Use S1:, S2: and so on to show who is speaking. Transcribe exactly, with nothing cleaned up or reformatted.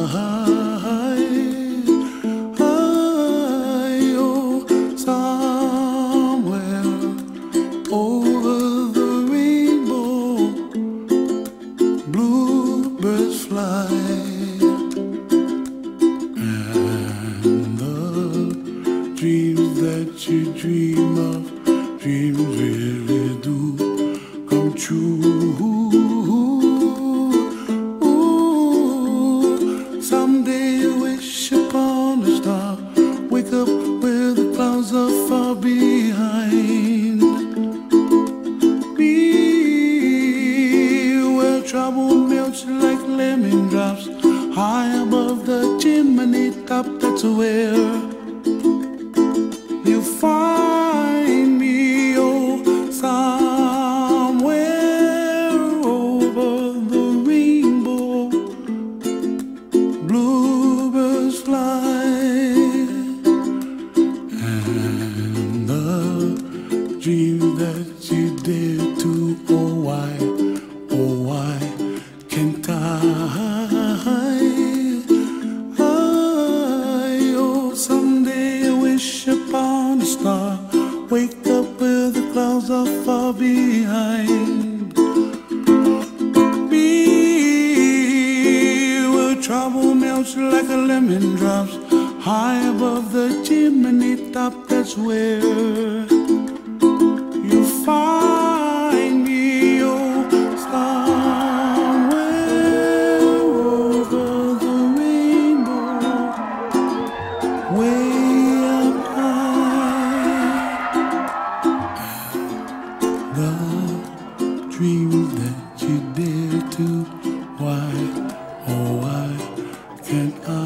S1: oh, somewhere over the rainbow, bluebirds fly, and the dreams that you dream of, dreams really do come true. Ooh, someday you wish upon a star, wake up where the clouds are far behind me, where trouble melts like lemon drops, high above the chimney top. That's where you find me, oh, somewhere over the rainbow, bluebirds fly, and the dream that you dare to, oh why, oh why can't I? Upon a star, wake up where the clouds are far behind me, where trouble melts like a lemon drops, high above the chimney top. That's where you find me, oh, somewhere over the rainbow, way the dreams that you dare to, why, oh why can't I?